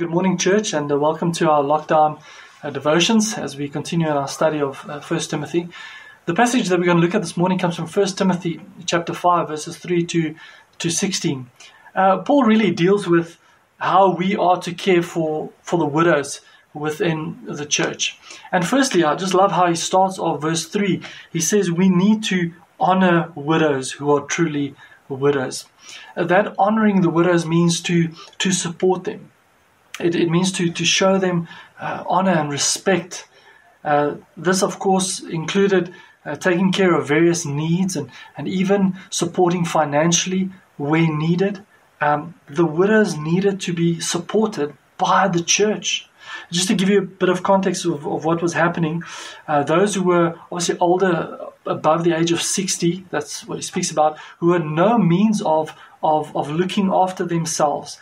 Good morning, church, and welcome to our lockdown devotions as we continue in our study of 1 Timothy. The passage that we're going to look at this morning comes from 1 Timothy chapter 5, verses 3 to 16. Paul really deals with how we are to care for the widows within the church. And firstly, I just love how he starts off verse 3. He says we need to honor widows who are truly widows. That honoring the widows means to support them. It means to show them honor and respect. This, of course, included taking care of various needs and even supporting financially where needed. The widows needed to be supported by the church. Just to give you a bit of context of what was happening, those who were obviously older, above the age of 60, that's what he speaks about, who had no means of looking after themselves.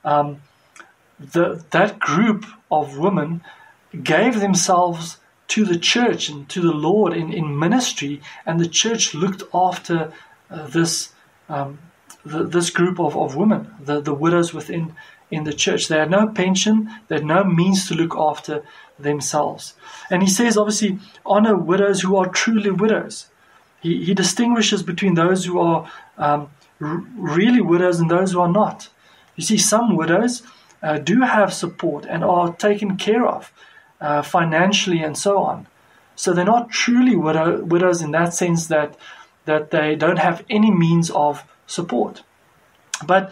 That group of women gave themselves to the church and to the Lord in ministry, and the church looked after this group of women, the widows within the church. They had no pension, they had no means to look after themselves. And he says, obviously, honor widows who are truly widows. He distinguishes between those who are really widows and those who are not. You see, some widows do have support and are taken care of financially and so on. So they're not truly widows in that sense that they don't have any means of support. But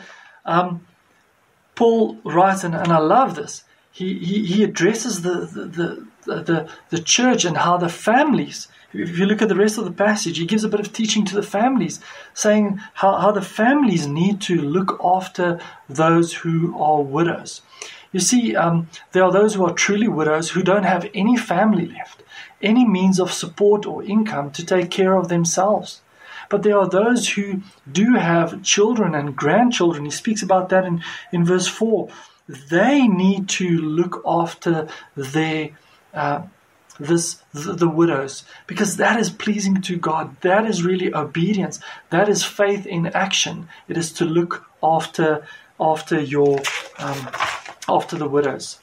Paul writes, and I love this, he addresses the church and how the families, if you look at the rest of the passage, he gives a bit of teaching to the families, saying how the families need to look after those who are widows. You see, there are those who are truly widows who don't have any family left, any means of support or income to take care of themselves. But there are those who do have children and grandchildren. He speaks about that in verse 4. They need to look after the widows, because that is pleasing to God. That is really obedience. That is faith in action. It is to look after the widows.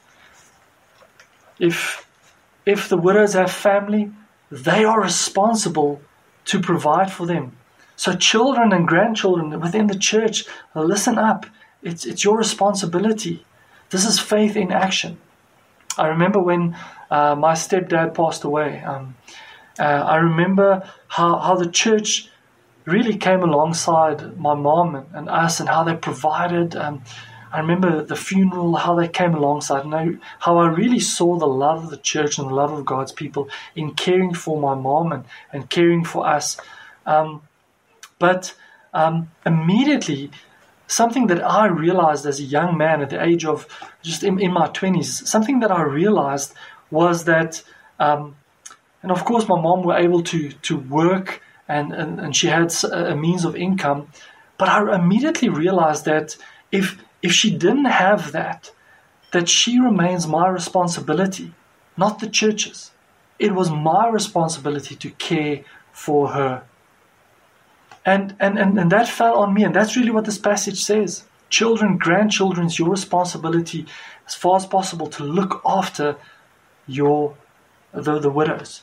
If the widows have family, they are responsible to provide for them. So children and grandchildren within the church, listen up. It's your responsibility. This is faith in action. I remember when my stepdad passed away. I remember how the church really came alongside my mom and us, and how they provided. I remember the funeral, how they came alongside, and how I really saw the love of the church and the love of God's people in caring for my mom and caring for us. But immediately, something that I realized as a young man at the age of just in my 20s, something that I realized was that, and of course my mom were able to work and she had a means of income, but I immediately realized that if she didn't have that she remains my responsibility, not the church's. It was my responsibility to care for her. And that fell on me, and that's really what this passage says. Children, grandchildren, it's your responsibility as far as possible to look after the widows.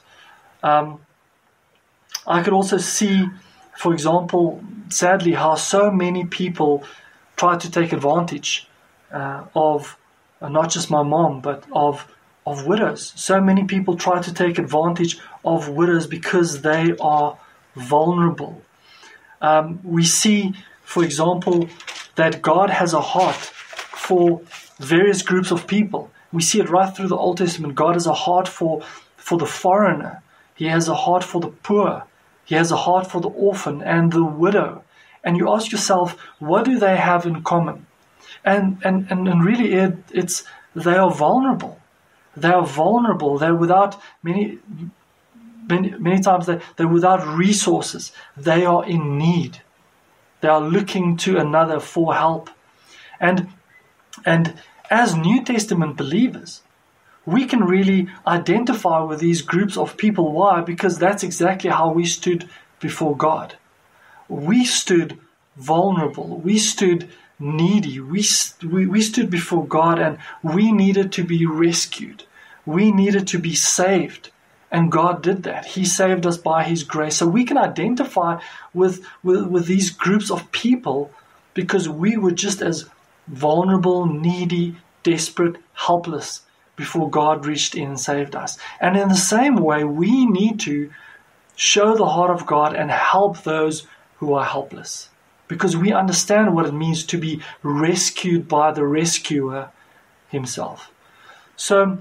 I could also see, for example, sadly, how so many people try to take advantage of not just my mom, but of widows. So many people try to take advantage of widows because they are vulnerable. We see, for example, that God has a heart for various groups of people. We see it right through the Old Testament. God has a heart for the foreigner. He has a heart for the poor. He has a heart for the orphan and the widow. And you ask yourself, what do they have in common? And really, it's they are vulnerable. They are vulnerable. They're without many times they're without resources. They are in need. They are looking to another for help. And as New Testament believers, we can really identify with these groups of people. Why? Because that's exactly how we stood before God. We stood vulnerable. We stood needy. We stood before God and we needed to be rescued. We needed to be saved. And God did that. He saved us by His grace. So we can identify with these groups of people because we were just as vulnerable, needy, desperate, helpless before God reached in and saved us. And in the same way, we need to show the heart of God and help those who are helpless, because we understand what it means to be rescued by the rescuer Himself. So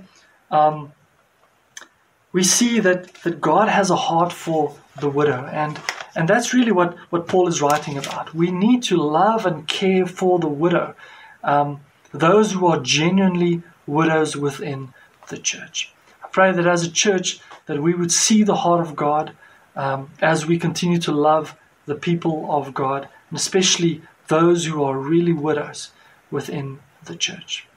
we see that God has a heart for the widow, and that's really what Paul is writing about. We need to love and care for the widow, those who are genuinely widows within the church. I pray that as a church that we would see the heart of God as we continue to love the people of God, and especially those who are really widows within the church.